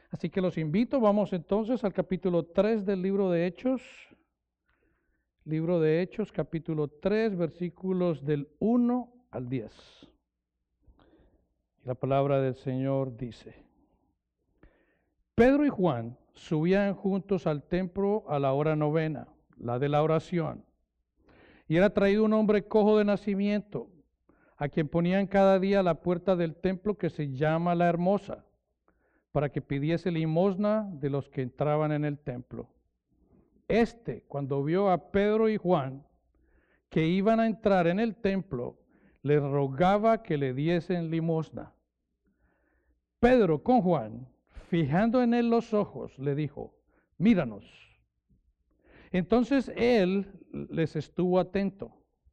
Así que los invito, vamos entonces al capítulo 3 del libro de Hechos. Libro de Hechos, capítulo 3, versículos del 1 al 10. Y la palabra del Señor dice: Pedro y Juan subían juntos al templo a la hora novena, la de la oración. Y era traído un hombre cojo de nacimiento, a quien ponían cada día a la puerta del templo que se llama La Hermosa, para que pidiese limosna de los que entraban en el templo. Cuando vio a Pedro y Juan que iban a entrar en el templo, les rogaba que le diesen limosna. Pedro con Juan, fijando en él los ojos, le dijo: míranos. Entonces él les estuvo atento,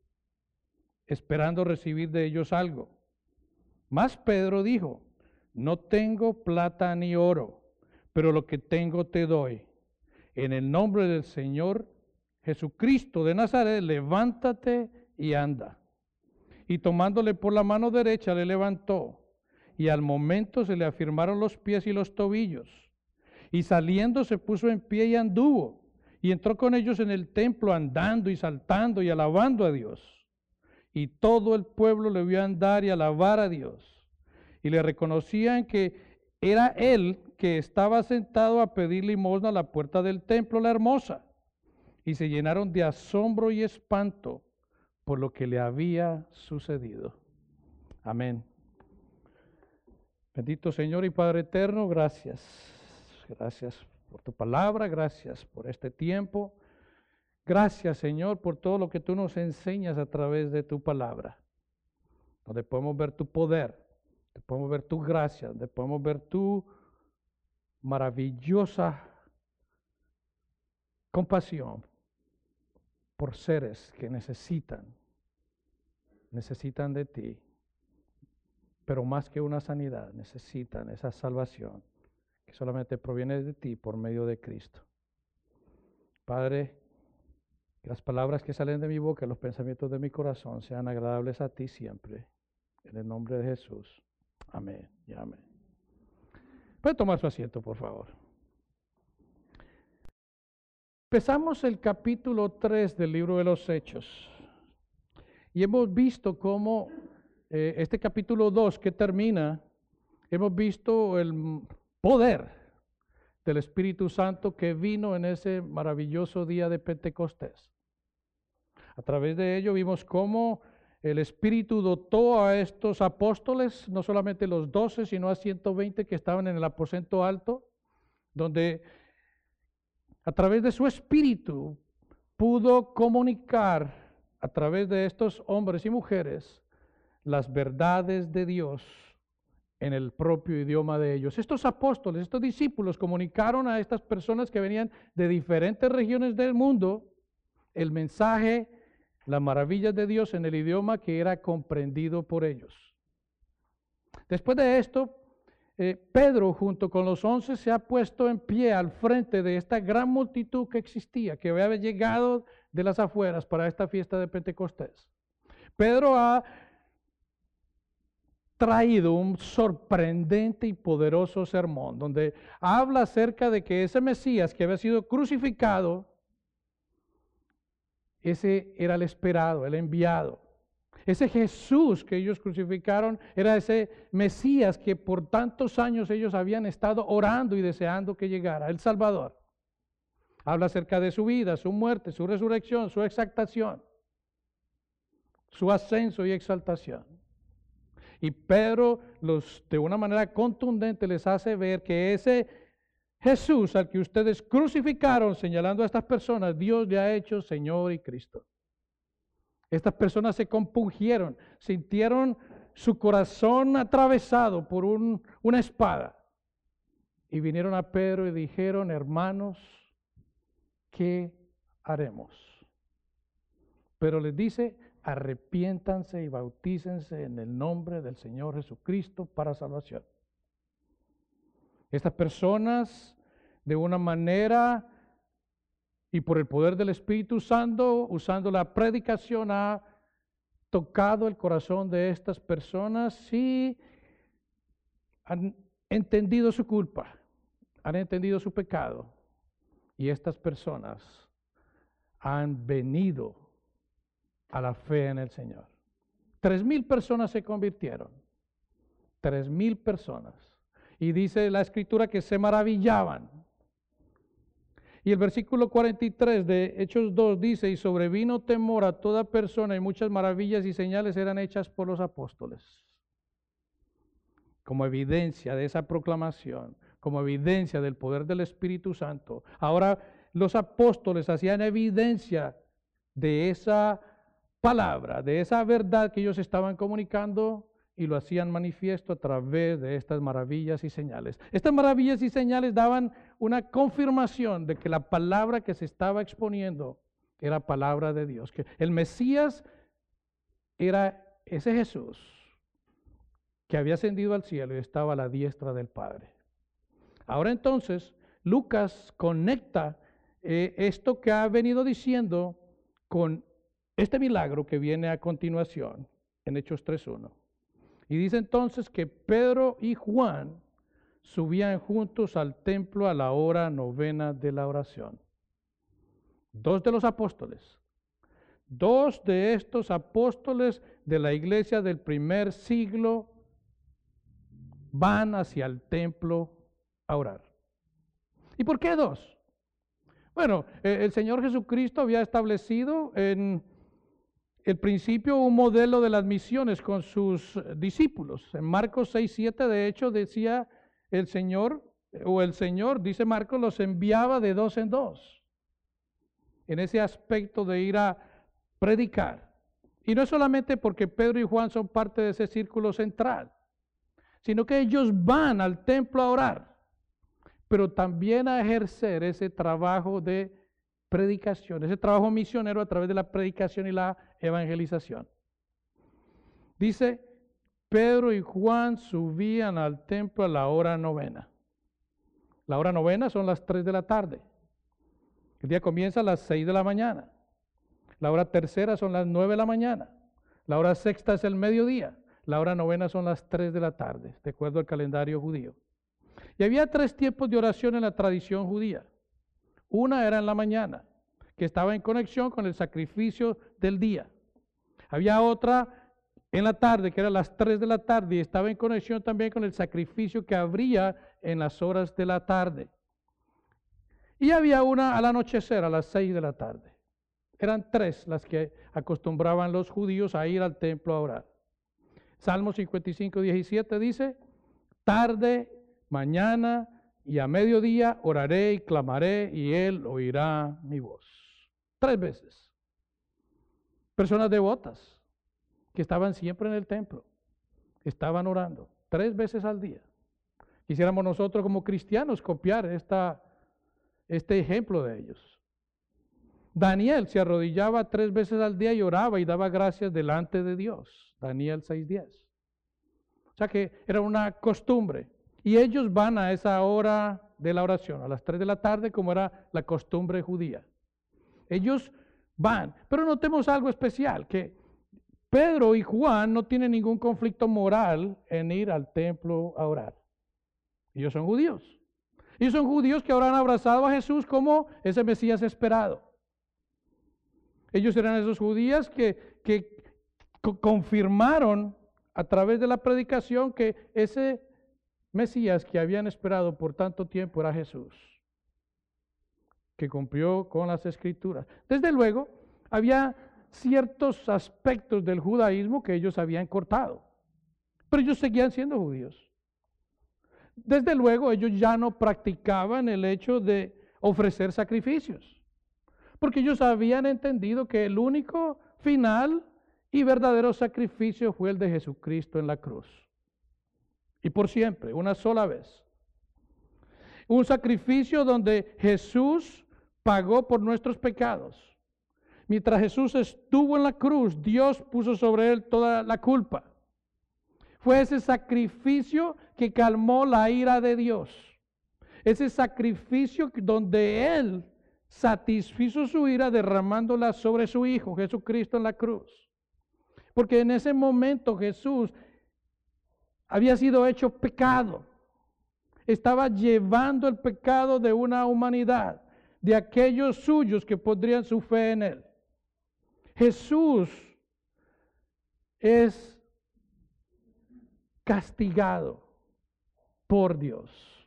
esperando recibir de ellos algo. Mas Pedro dijo: no tengo plata ni oro, pero lo que tengo te doy. En el nombre del Señor Jesucristo de Nazaret, levántate y anda. Y tomándole por la mano derecha le levantó, y al momento se le afirmaron los pies y los tobillos. Y saliendo se puso en pie y anduvo, y entró con ellos en el templo andando y saltando y alabando a Dios. Y todo el pueblo le vio andar y alabar a Dios. Y le reconocían que era él que estaba sentado a pedir limosna a la puerta del templo, La Hermosa. Y se llenaron de asombro y espanto por lo que le había sucedido. Amén. Bendito Señor y Padre eterno, gracias. Gracias por tu palabra, gracias por este tiempo. Gracias, Señor, por todo lo que tú nos enseñas a través de tu palabra, donde podemos ver tu poder, donde podemos ver tu gracia, donde podemos ver tu maravillosa compasión por seres que necesitan de ti, pero más que una sanidad, necesitan esa salvación que solamente proviene de ti por medio de Cristo. Padre, que las palabras que salen de mi boca, los pensamientos de mi corazón sean agradables a ti siempre. En el nombre de Jesús. Amén y amén. Puede tomar su asiento, por favor. Empezamos el capítulo 3 del libro de los Hechos. Y hemos visto cómo este capítulo 2 que termina, hemos visto el poder del Espíritu Santo que vino en ese maravilloso día de Pentecostés. A través de ello vimos cómo el Espíritu dotó a estos apóstoles, no solamente los 12, sino a 120 que estaban en el aposento alto, donde a través de su Espíritu pudo comunicar a través de estos hombres y mujeres las verdades de Dios en el propio idioma de ellos. Estos apóstoles, estos discípulos comunicaron a estas personas que venían de diferentes regiones del mundo el mensaje, las maravillas de Dios en el idioma que era comprendido por ellos. Después de esto, Pedro junto con los 11 se ha puesto en pie al frente de esta gran multitud que existía, que había llegado de las afueras para esta fiesta de Pentecostés. Pedro ha traído un sorprendente y poderoso sermón donde habla acerca de que ese Mesías que había sido crucificado, ese era el esperado, el enviado. Ese Jesús que ellos crucificaron era ese Mesías que por tantos años ellos habían estado orando y deseando que llegara, el Salvador. Habla acerca de su vida, su muerte, su resurrección, su exaltación, su ascenso y exaltación. Y Pedro de una manera contundente les hace ver que ese Jesús al que ustedes crucificaron, señalando a estas personas, Dios le ha hecho Señor y Cristo. Estas personas se compungieron, sintieron su corazón atravesado por una espada. Y vinieron a Pedro y dijeron: hermanos, ¿qué haremos? Pero les dice: arrepiéntanse y bautícense en el nombre del Señor Jesucristo para salvación. Estas personas, de una manera y por el poder del Espíritu Santo, usando la predicación, ha tocado el corazón de estas personas y han entendido su culpa han entendido su pecado y estas personas han venido a la fe en el Señor. 3,000 personas se convirtieron. 3,000 personas. Y dice la Escritura que se maravillaban. Y el versículo 43 de Hechos 2 dice, y sobrevino temor a toda persona y muchas maravillas y señales eran hechas por los apóstoles. Como evidencia de esa proclamación, como evidencia del poder del Espíritu Santo. Ahora los apóstoles hacían evidencia de esa palabra, de esa verdad que ellos estaban comunicando y lo hacían manifiesto a través de estas maravillas y señales. Estas maravillas y señales daban una confirmación de que la palabra que se estaba exponiendo era palabra de Dios, que el Mesías era ese Jesús que había ascendido al cielo y estaba a la diestra del Padre. Ahora entonces, Lucas conecta esto que ha venido diciendo con este milagro que viene a continuación en Hechos 3:1. Y dice entonces que Pedro y Juan subían juntos al templo a la hora 9 de la oración. 2 de los apóstoles. 2 de estos apóstoles de la iglesia del primer siglo van hacia el templo a orar. ¿Y por qué 2? Bueno, el Señor Jesucristo había establecido en el principio un modelo de las misiones con sus discípulos. En Marcos 6:7 de hecho decía el Señor, dice Marcos, los enviaba de 2 en 2. En ese aspecto de ir a predicar. Y no es solamente porque Pedro y Juan son parte de ese círculo central, sino que ellos van al templo a orar, pero también a ejercer ese trabajo de predicación, ese trabajo misionero a través de la predicación y la evangelización. Dice, Pedro y Juan subían al templo a la hora 9. La hora 9 son las 3 de la tarde. El día comienza a las 6 de la mañana. La hora tercera son las 9 de la mañana. La hora sexta es el mediodía. La hora 9 son las 3 de la tarde, de acuerdo al calendario judío. Y había 3 tiempos de oración en la tradición judía. Una era en la mañana, que estaba en conexión con el sacrificio del día. Había otra en la tarde, que era las 3 de la tarde, y estaba en conexión también con el sacrificio que habría en las horas de la tarde. Y había una al anochecer, a las 6 de la tarde. Eran 3 las que acostumbraban los judíos a ir al templo a orar. Salmo 55:17 dice, tarde, mañana y a mediodía oraré y clamaré y Él oirá mi voz. 3 veces. Personas devotas que estaban siempre en el templo, estaban orando 3 veces al día. Quisiéramos nosotros como cristianos copiar este ejemplo de ellos. Daniel se arrodillaba 3 veces al día y oraba y daba gracias delante de Dios. Daniel 6:10. O sea que era una costumbre. Y ellos van a esa hora de la oración, a las 3 de la tarde, como era la costumbre judía. Ellos van. Pero notemos algo especial, que Pedro y Juan no tienen ningún conflicto moral en ir al templo a orar. Ellos son judíos. Ellos son judíos que ahora han abrazado a Jesús como ese Mesías esperado. Ellos eran esos judíos que confirmaron a través de la predicación que ese Mesías que habían esperado por tanto tiempo era Jesús, que cumplió con las Escrituras. Desde luego, había ciertos aspectos del judaísmo que ellos habían cortado, pero ellos seguían siendo judíos. Desde luego, ellos ya no practicaban el hecho de ofrecer sacrificios, porque ellos habían entendido que el único final y verdadero sacrificio fue el de Jesucristo en la cruz. Y por siempre, una sola vez. Un sacrificio donde Jesús pagó por nuestros pecados. Mientras Jesús estuvo en la cruz, Dios puso sobre él toda la culpa. Fue ese sacrificio que calmó la ira de Dios. Ese sacrificio donde Él satisfizo su ira derramándola sobre su Hijo, Jesucristo en la cruz. Porque en ese momento Jesús había sido hecho pecado. estaba llevando el pecado de una humanidad, de aquellos suyos que pondrían su fe en Él. Jesús es castigado por Dios.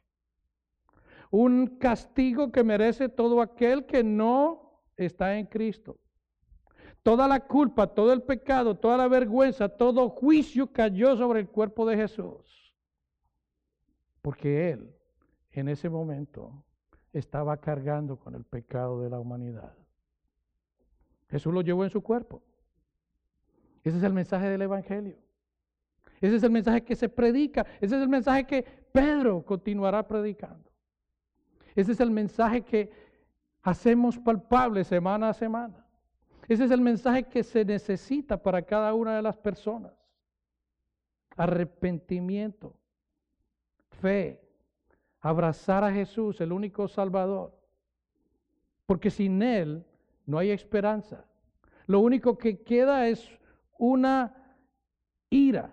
Un castigo que merece todo aquel que no está en Cristo. Toda la culpa, todo el pecado, toda la vergüenza, todo juicio cayó sobre el cuerpo de Jesús. Porque Él, en ese momento, estaba cargando con el pecado de la humanidad. Jesús lo llevó en su cuerpo. Ese es el mensaje del Evangelio. Ese es el mensaje que se predica. Ese es el mensaje que Pedro continuará predicando. Ese es el mensaje que hacemos palpable semana a semana. Ese es el mensaje que se necesita para cada una de las personas. Arrepentimiento, fe, abrazar a Jesús, el único Salvador. Porque sin Él no hay esperanza. Lo único que queda es una ira,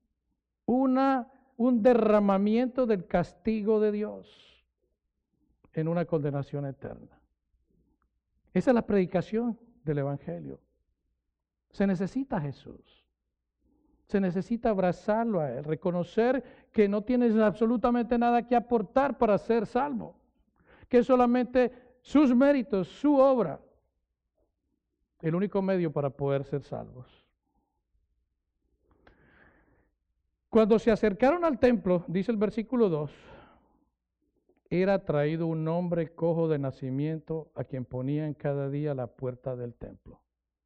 un derramamiento del castigo de Dios en una condenación eterna. Esa es la predicación del Evangelio. Se necesita a Jesús. Se necesita abrazarlo a Él, reconocer que no tienes absolutamente nada que aportar para ser salvo, que es solamente sus méritos, su obra, el único medio para poder ser salvos. Cuando se acercaron al templo, dice el versículo 2, era traído un hombre cojo de nacimiento a quien ponían cada día la puerta del templo.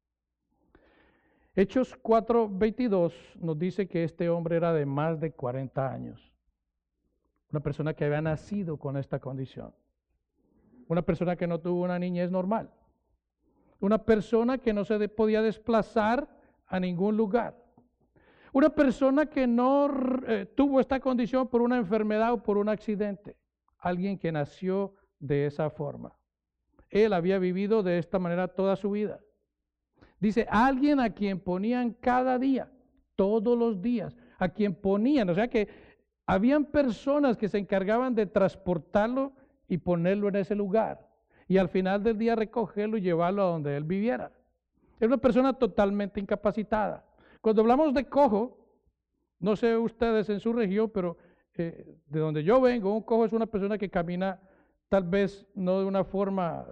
Hechos 4:22 nos dice que este hombre era de más de 40 años. Una persona que había nacido con esta condición. Una persona que no tuvo una niñez normal. Una persona que no se podía desplazar a ningún lugar. Una persona que no tuvo esta condición por una enfermedad o por un accidente. Alguien que nació de esa forma. Él había vivido de esta manera toda su vida. Dice, alguien a quien ponían cada día, todos los días, a quien ponían, o sea que habían personas que se encargaban de transportarlo y ponerlo en ese lugar. Y al final del día recogerlo y llevarlo a donde él viviera. Es una persona totalmente incapacitada. Cuando hablamos de cojo, no sé ustedes en su región, pero de donde yo vengo, un cojo es una persona que camina tal vez no de una forma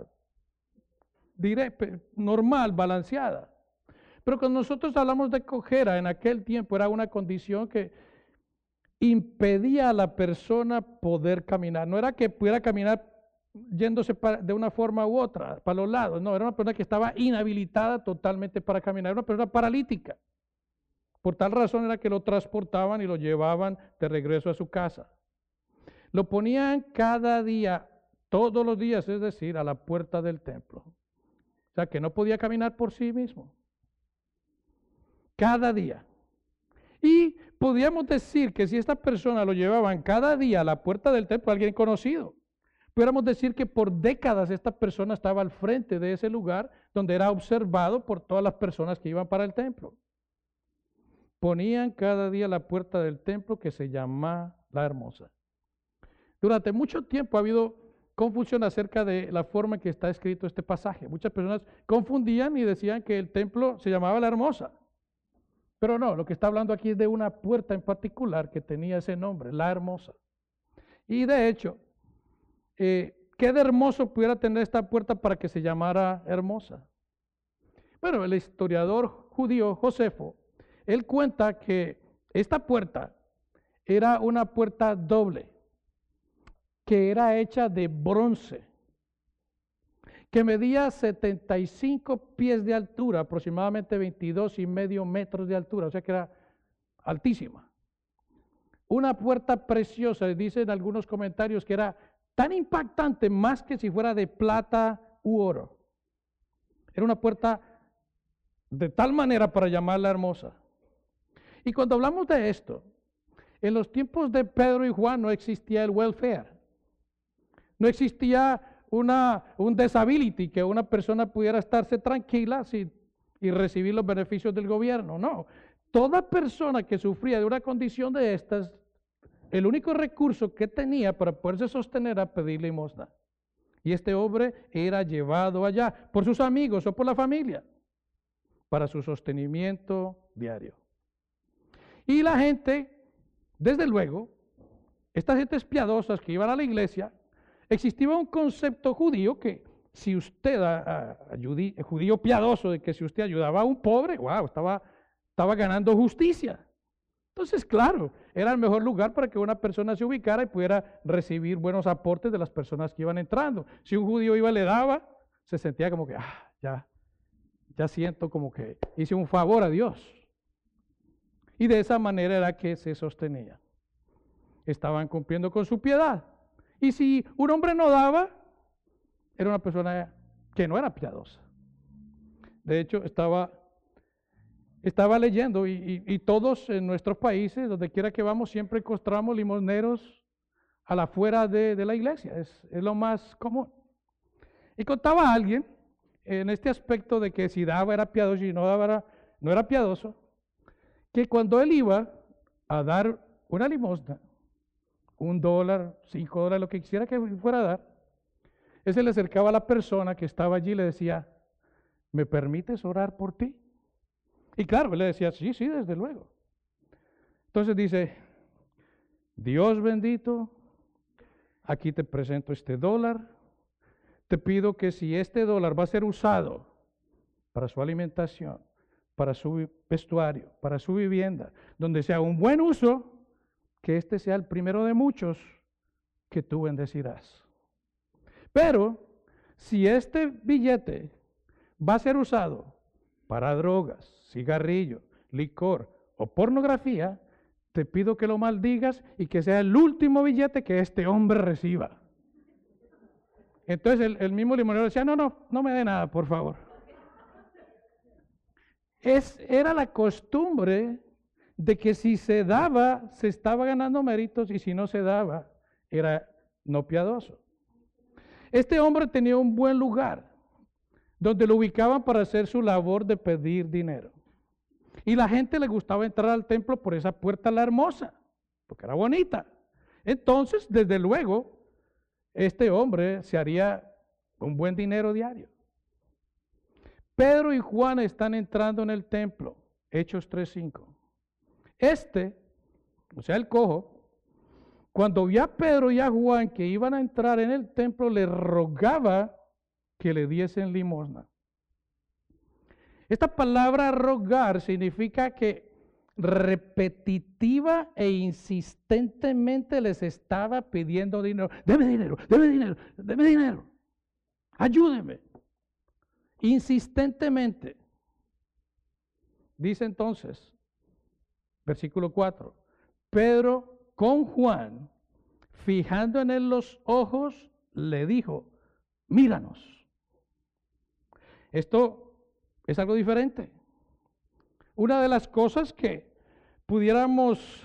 normal, balanceada. Pero cuando nosotros hablamos de cojera, en aquel tiempo era una condición que impedía a la persona poder caminar. No era que pudiera caminar yéndose de una forma u otra, para los lados. No, era una persona que estaba inhabilitada totalmente para caminar. Era una persona paralítica. Por tal razón era que lo transportaban y lo llevaban de regreso a su casa. Lo ponían cada día, todos los días, es decir, a la puerta del templo. O sea, que no podía caminar por sí mismo. Cada día. Y podíamos decir que si esta persona lo llevaban cada día a la puerta del templo, alguien conocido, pudiéramos decir que por décadas esta persona estaba al frente de ese lugar donde era observado por todas las personas que iban para el templo. Ponían cada día la puerta del templo que se llama La Hermosa. Durante mucho tiempo ha habido confusión acerca de la forma en que está escrito este pasaje. Muchas personas confundían y decían que el templo se llamaba La Hermosa. Pero no, lo que está hablando aquí es de una puerta en particular que tenía ese nombre, La Hermosa. Y de hecho, ¿qué de hermoso pudiera tener esta puerta para que se llamara hermosa? Bueno, el historiador judío Josefo, él cuenta que esta puerta era una puerta doble, que era hecha de bronce, que medía 75 pies de altura, aproximadamente 22,5 metros de altura, o sea que era altísima. Una puerta preciosa, dicen algunos comentarios que era tan impactante más que si fuera de plata u oro. Era una puerta de tal manera para llamarla hermosa. Y cuando hablamos de esto, en los tiempos de Pedro y Juan no existía el welfare. No existía un disability, que una persona pudiera estarse tranquila y recibir los beneficios del gobierno. No, toda persona que sufría de una condición de estas el único recurso que tenía para poderse sostener era pedir limosna. Y este hombre era llevado allá por sus amigos o por la familia para su sostenimiento diario. Y la gente, desde luego, estas gentes piadosas que iban a la iglesia, existía un concepto judío que si usted, judío piadoso, de que si usted ayudaba a un pobre, wow, estaba ganando justicia. Entonces, claro, era el mejor lugar para que una persona se ubicara y pudiera recibir buenos aportes de las personas que iban entrando. Si un judío iba y le daba, se sentía como que, ya siento como que hice un favor a Dios. Y de esa manera era que se sostenía. Estaban cumpliendo con su piedad. Y si un hombre no daba, era una persona que no era piadosa. De hecho, estaba leyendo y todos en nuestros países, donde quiera que vamos, siempre encontramos limosneros a la afuera de la iglesia. Es lo más común. Y contaba a alguien en este aspecto de que si daba era piadoso y no daba no era piadoso, que cuando él iba a dar una limosna, $1, $5, lo que quisiera que fuera a dar, él se le acercaba a la persona que estaba allí y le decía, ¿me permites orar por ti? Y claro, él le decía, sí, desde luego. Entonces dice, Dios bendito, aquí te presento este $. Te pido que si este $, va a ser usado para su alimentación, para su vestuario, para su vivienda, donde sea un buen uso, que este sea el primero de muchos que tú bendecirás. Pero si este billete va a ser usado para drogas, cigarrillo, licor o pornografía, te pido que lo maldigas y que sea el último billete que este hombre reciba. Entonces el mismo limonero decía, no me dé nada, por favor. Era la costumbre de que si se daba, se estaba ganando méritos, y si no se daba, era no piadoso. Este hombre tenía un buen lugar donde lo ubicaban para hacer su labor de pedir dinero. Y la gente le gustaba entrar al templo por esa puerta la hermosa, porque era bonita. Entonces, desde luego, este hombre se haría un buen dinero diario. Pedro y Juan están entrando en el templo, Hechos 3:5. O sea, el cojo, cuando vio a Pedro y a Juan que iban a entrar en el templo, le rogaba que le diesen limosna. Esta palabra rogar significa que repetitiva e insistentemente les estaba pidiendo dinero. Deme dinero, ayúdeme. Insistentemente. Dice entonces, versículo 4, Pedro con Juan, fijando en él los ojos, le dijo, míranos. Esto es algo diferente. Una de las cosas que pudiéramos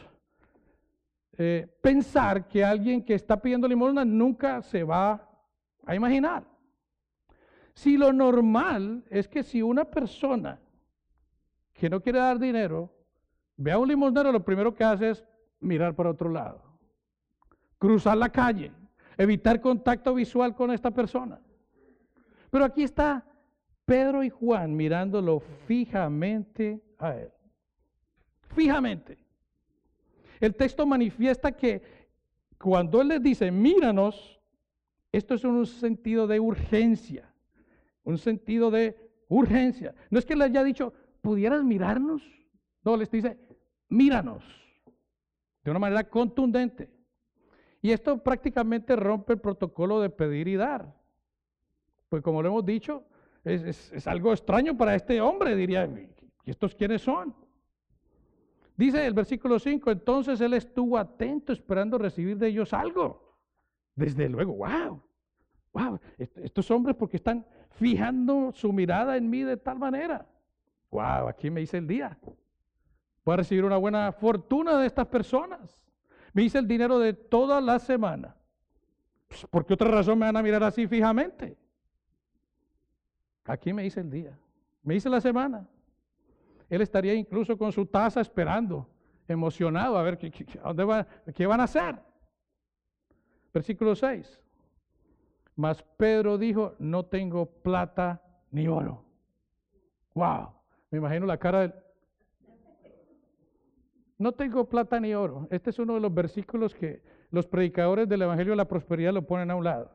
pensar que alguien que está pidiendo limosna nunca se va a imaginar. Si lo normal es que si una persona que no quiere dar dinero ve a un limosnero, lo primero que hace es mirar para otro lado, cruzar la calle, evitar contacto visual con esta persona. Pero aquí está Pedro y Juan mirándolo fijamente a él. Fijamente. El texto manifiesta que cuando él les dice, míranos, esto es un sentido de urgencia. Un sentido de urgencia. No es que le haya dicho, ¿pudieras mirarnos? No, les dice, míranos. De una manera contundente. Y esto prácticamente rompe el protocolo de pedir y dar. Pues como lo hemos dicho, es algo extraño para este hombre, diría, ¿y estos quiénes son? Dice el versículo 5, entonces él estuvo atento esperando recibir de ellos algo. Desde luego, wow, estos hombres porque están fijando su mirada en mí de tal manera. Wow, aquí me hice el día. Voy a recibir una buena fortuna de estas personas. Me hice el dinero de toda la semana. Pues, ¿por qué otra razón me van a mirar así fijamente? Aquí me hice el día. Me hice la semana. Él estaría incluso con su taza esperando emocionado a ver qué van a hacer. Versículo 6. Mas Pedro dijo, no tengo plata ni oro. Wow, me imagino la cara del... No tengo plata ni oro. Este es uno de los versículos que los predicadores del Evangelio de la Prosperidad lo ponen a un lado.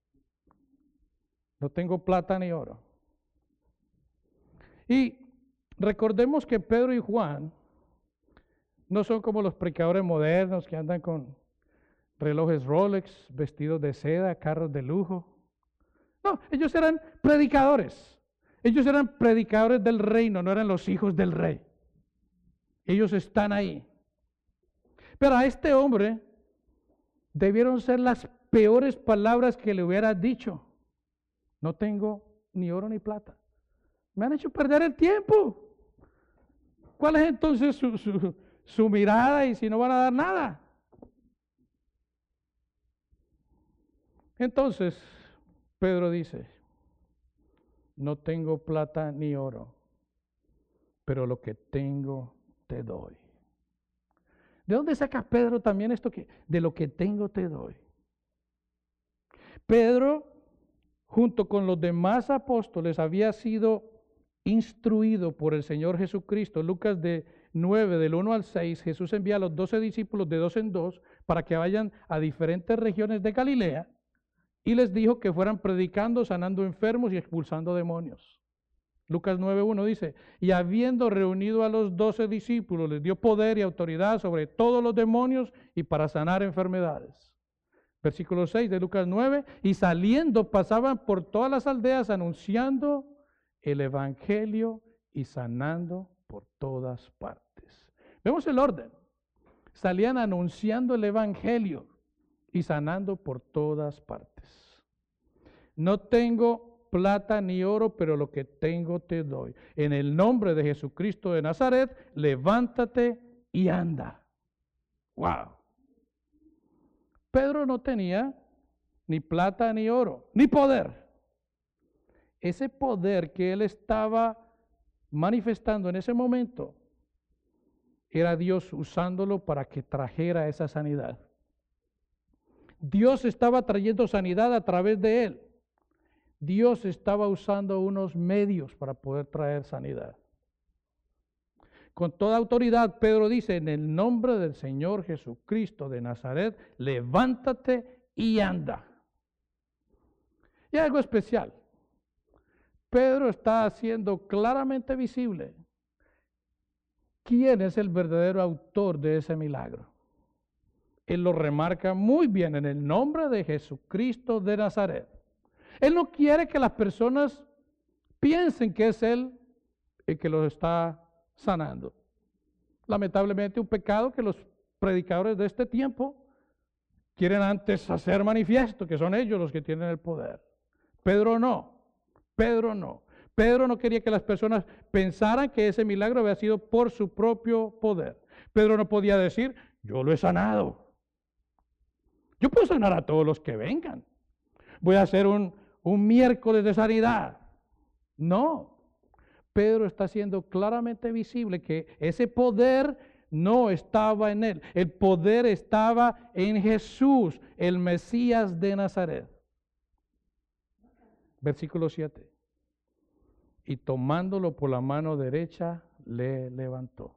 No tengo plata ni oro. Y recordemos que Pedro y Juan no son como los predicadores modernos que andan con relojes Rolex, vestidos de seda, carros de lujo. No, ellos eran predicadores. Ellos eran predicadores del reino, no eran los hijos del rey. Ellos están ahí. Pero a este hombre debieron ser las peores palabras que le hubiera dicho. No tengo ni oro ni plata. Me han hecho perder el tiempo. ¿Cuál es entonces su mirada y si no van a dar nada? Entonces, Pedro dice, no tengo plata ni oro, pero lo que tengo te doy. ¿De dónde saca Pedro también esto que de lo que tengo te doy? Pedro, junto con los demás apóstoles, había sido instruido por el Señor Jesucristo. Lucas 9, del 1 al 6, Jesús envía a los 12 discípulos de 2 en 2 para que vayan a diferentes regiones de Galilea y les dijo que fueran predicando, sanando enfermos y expulsando demonios. Lucas 9:1 dice, y habiendo reunido a los 12 discípulos, les dio poder y autoridad sobre todos los demonios y para sanar enfermedades. Versículo 6 de Lucas 9, y saliendo pasaban por todas las aldeas anunciando el evangelio y sanando por todas partes. Vemos el orden. Salían anunciando el evangelio y sanando por todas partes. No tengo plata ni oro, pero lo que tengo te doy. En el nombre de Jesucristo de Nazaret, levántate y anda. Wow. Pedro no tenía ni plata ni oro, ni poder. Ese poder que él estaba manifestando en ese momento era Dios usándolo para que trajera esa sanidad. Dios estaba trayendo sanidad a través de él. Dios estaba usando unos medios para poder traer sanidad. Con toda autoridad, Pedro dice, en el nombre del Señor Jesucristo de Nazaret, levántate y anda. Y algo especial. Pedro está haciendo claramente visible quién es el verdadero autor de ese milagro. Él lo remarca muy bien en el nombre de Jesucristo de Nazaret. Él no quiere que las personas piensen que es Él el que los está sanando. Lamentablemente un pecado que los predicadores de este tiempo quieren antes hacer manifiesto, que son ellos los que tienen el poder. Pedro no. Pedro no quería que las personas pensaran que ese milagro había sido por su propio poder. Pedro no podía decir, yo lo he sanado. Yo puedo sanar a todos los que vengan. Voy a hacer un miércoles de sanidad. No. Pedro está haciendo claramente visible que ese poder no estaba en él. El poder estaba en Jesús, el Mesías de Nazaret. Versículo 7. Y tomándolo por la mano derecha, le levantó.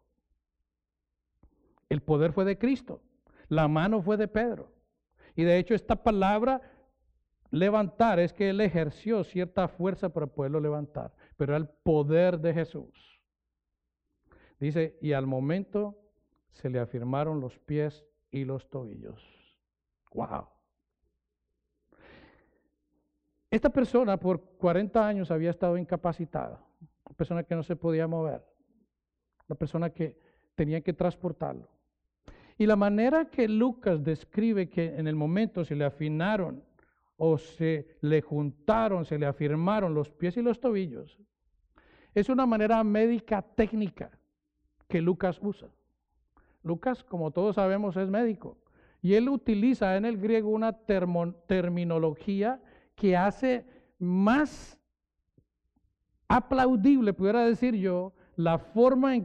El poder fue de Cristo. La mano fue de Pedro. Y de hecho esta palabra levantar es que él ejerció cierta fuerza para poderlo levantar. Pero era el poder de Jesús. Dice, y al momento se le afirmaron los pies y los tobillos. ¡Wow! Esta persona por 40 años había estado incapacitada. Una persona que no se podía mover. Una persona que tenía que transportarlo. Y la manera que Lucas describe que en el momento se le afinaron o se le juntaron, se le afirmaron los pies y los tobillos, es una manera médica técnica que Lucas usa. Lucas, como todos sabemos, es médico. Y él utiliza en el griego una terminología que hace más aplaudible, pudiera decir yo, la forma en que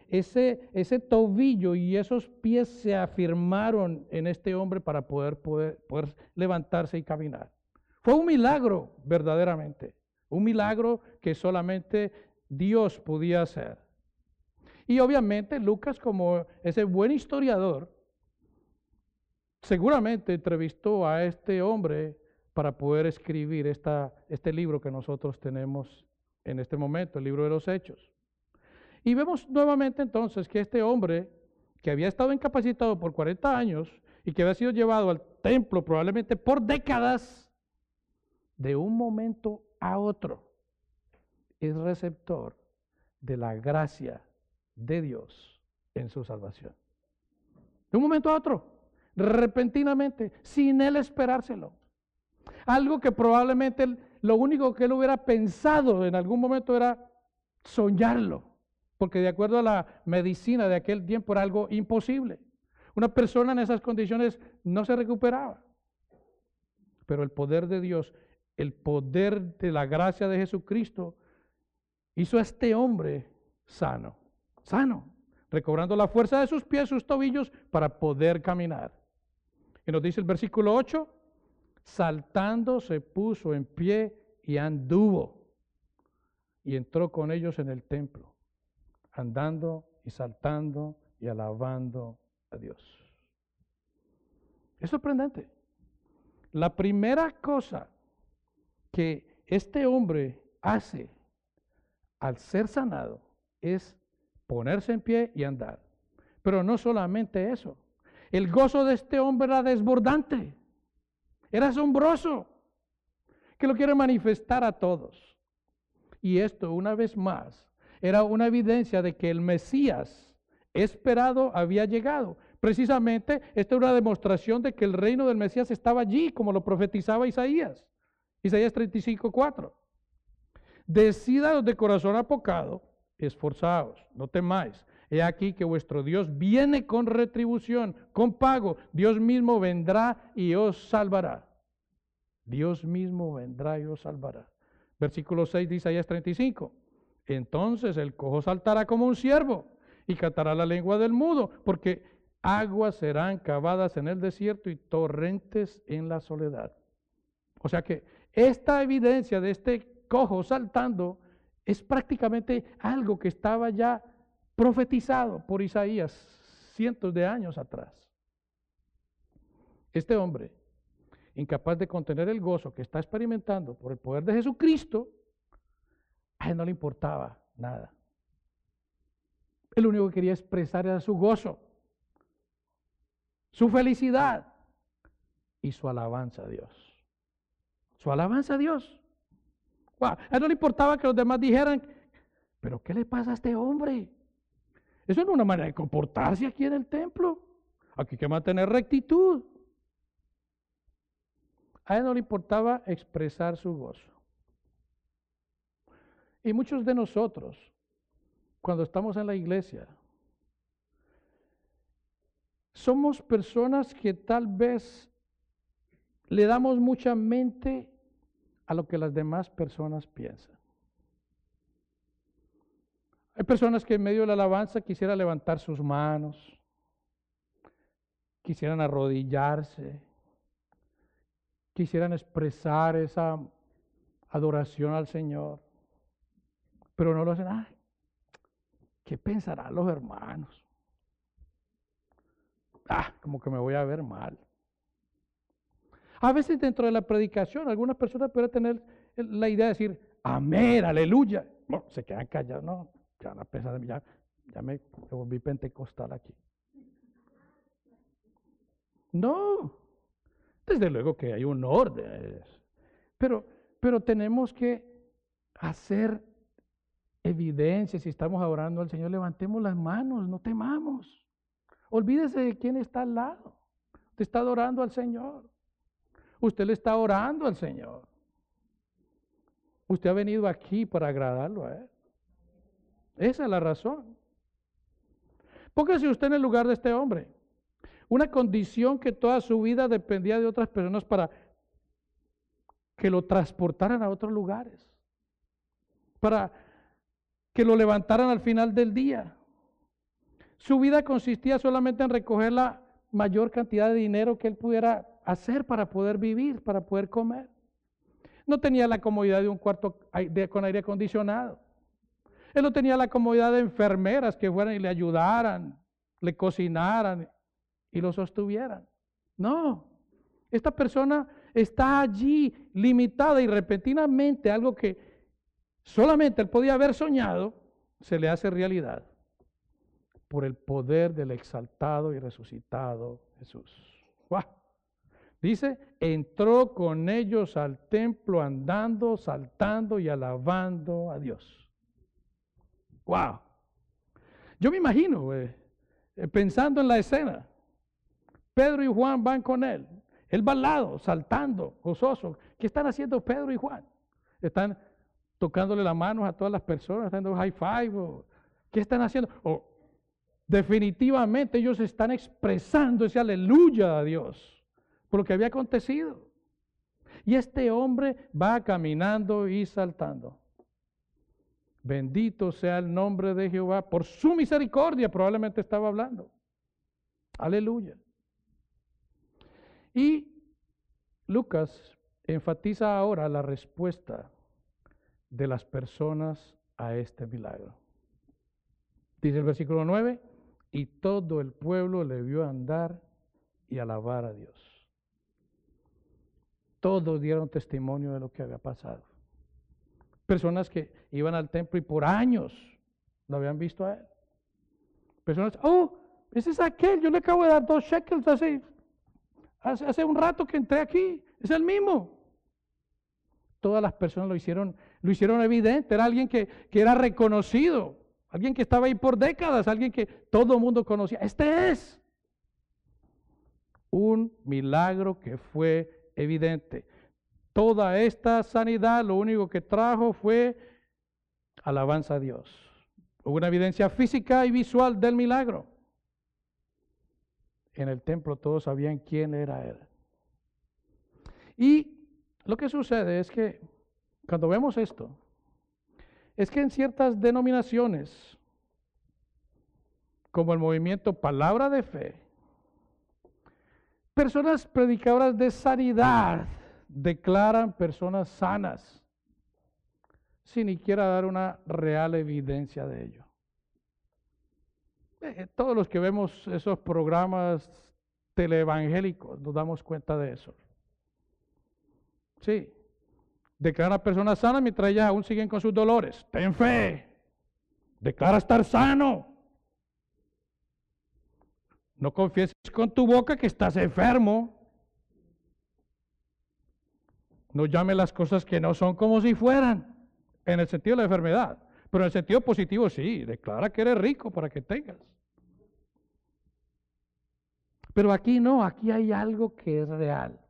ese tobillo y esos pies se afirmaron en este hombre para poder levantarse y caminar. Fue un milagro, verdaderamente. Un milagro que solamente Dios podía hacer. Y obviamente Lucas, como ese buen historiador, seguramente entrevistó a este hombre para poder escribir este libro que nosotros tenemos en este momento, el libro de los Hechos. Y vemos nuevamente entonces que este hombre, que había estado incapacitado por 40 años y que había sido llevado al templo probablemente por décadas, de un momento a otro, es receptor de la gracia de Dios en su salvación. De un momento a otro, repentinamente, sin él esperárselo. Algo que probablemente lo único que él hubiera pensado en algún momento era soñarlo, porque de acuerdo a la medicina de aquel tiempo era algo imposible. Una persona en esas condiciones no se recuperaba. Pero el poder de Dios, el poder de la gracia de Jesucristo, hizo a este hombre sano, recobrando la fuerza de sus pies, sus tobillos, para poder caminar. Y nos dice el versículo 8, saltando se puso en pie y anduvo, y entró con ellos en el templo, andando y saltando y alabando a Dios. Es sorprendente. La primera cosa que este hombre hace al ser sanado es ponerse en pie y andar. Pero no solamente eso. El gozo de este hombre era desbordante. Era asombroso. Que lo quiere manifestar a todos. Y esto, una vez más, era una evidencia de que el Mesías esperado había llegado. Precisamente, esta era una demostración de que el reino del Mesías estaba allí, como lo profetizaba Isaías. Isaías 35:4. Decidaos de corazón apocado, esforzaos, no temáis. He aquí que vuestro Dios viene con retribución, con pago. Dios mismo vendrá y os salvará. Dios mismo vendrá y os salvará. Versículo 6 de Isaías 35. Entonces el cojo saltará como un ciervo y cantará la lengua del mudo, porque aguas serán cavadas en el desierto y torrentes en la soledad. O sea que esta evidencia de este cojo saltando es prácticamente algo que estaba ya profetizado por Isaías cientos de años atrás. Este hombre, incapaz de contener el gozo que está experimentando por el poder de Jesucristo, a él no le importaba nada. Él lo único que quería expresar era su gozo, su felicidad y su alabanza a Dios. Su alabanza a Dios. Wow. A él no le importaba que los demás dijeran, pero ¿qué le pasa a este hombre? Eso no es una manera de comportarse aquí en el templo. Aquí hay que mantener rectitud. A él no le importaba expresar su gozo. Y muchos de nosotros, cuando estamos en la iglesia, somos personas que tal vez le damos mucha mente a lo que las demás personas piensan. Hay personas que en medio de la alabanza quisieran levantar sus manos, quisieran arrodillarse, quisieran expresar esa adoración al Señor, pero no lo hacen. Ay, ¿qué pensarán los hermanos? Como que me voy a ver mal. A veces dentro de la predicación, algunas personas pueden tener la idea de decir, amén, aleluya. No, se quedan callados, no, ya me volví pentecostal aquí. No, desde luego que hay un orden, pero tenemos que hacer evidencia. Si estamos adorando al Señor, levantemos las manos, no temamos. Olvídese de quién está al lado. Usted está adorando al Señor. Usted le está orando al Señor. Usted ha venido aquí para agradarlo a Él. Esa es la razón. Póngase usted en el lugar de este hombre. Una condición que toda su vida dependía de otras personas para que lo transportaran a otros lugares. Para que lo levantaran al final del día. Su vida consistía solamente en recoger la mayor cantidad de dinero que él pudiera hacer para poder vivir, para poder comer. No tenía la comodidad de un cuarto con aire acondicionado. Él no tenía la comodidad de enfermeras que fueran y le ayudaran, le cocinaran y lo sostuvieran. No, esta persona está allí limitada y repentinamente algo que solamente él podía haber soñado, se le hace realidad por el poder del exaltado y resucitado Jesús. ¡Wow! Dice, entró con ellos al templo andando, saltando y alabando a Dios. ¡Wow! Yo me imagino, pensando en la escena, Pedro y Juan van con él. Él va al lado, saltando, gozoso. ¿Qué están haciendo Pedro y Juan? Están tocándole las manos a todas las personas, están dando high five. ¿Qué están haciendo? Definitivamente ellos están expresando ese aleluya a Dios por lo que había acontecido. Y este hombre va caminando y saltando. Bendito sea el nombre de Jehová, por su misericordia probablemente estaba hablando. Aleluya. Y Lucas enfatiza ahora la respuesta de las personas a este milagro. Dice el versículo 9, y todo el pueblo le vio andar y alabar a Dios. Todos dieron testimonio de lo que había pasado. Personas que iban al templo y por años lo habían visto a él. Personas, ese es aquel, yo le acabo de dar 2 shekels hace un rato que entré aquí, es el mismo. Todas las personas lo hicieron evidente, era alguien que era reconocido, alguien que estaba ahí por décadas, alguien que todo el mundo conocía. Este es un milagro que fue evidente. Toda esta sanidad lo único que trajo fue alabanza a Dios. Hubo una evidencia física y visual del milagro. En el templo todos sabían quién era él. Y lo que sucede es que cuando vemos esto, es que en ciertas denominaciones, como el movimiento Palabra de Fe, personas predicadoras de sanidad declaran personas sanas sin ni siquiera dar una real evidencia de ello. Todos los que vemos esos programas teleevangélicos nos damos cuenta de eso. Sí, declara a personas sanas mientras ellas aún siguen con sus dolores. Ten fe, declara estar sano. No confieses con tu boca que estás enfermo. No llame las cosas que no son como si fueran, en el sentido de la enfermedad. Pero en el sentido positivo sí, declara que eres rico para que tengas. Pero aquí no, aquí hay algo que es real.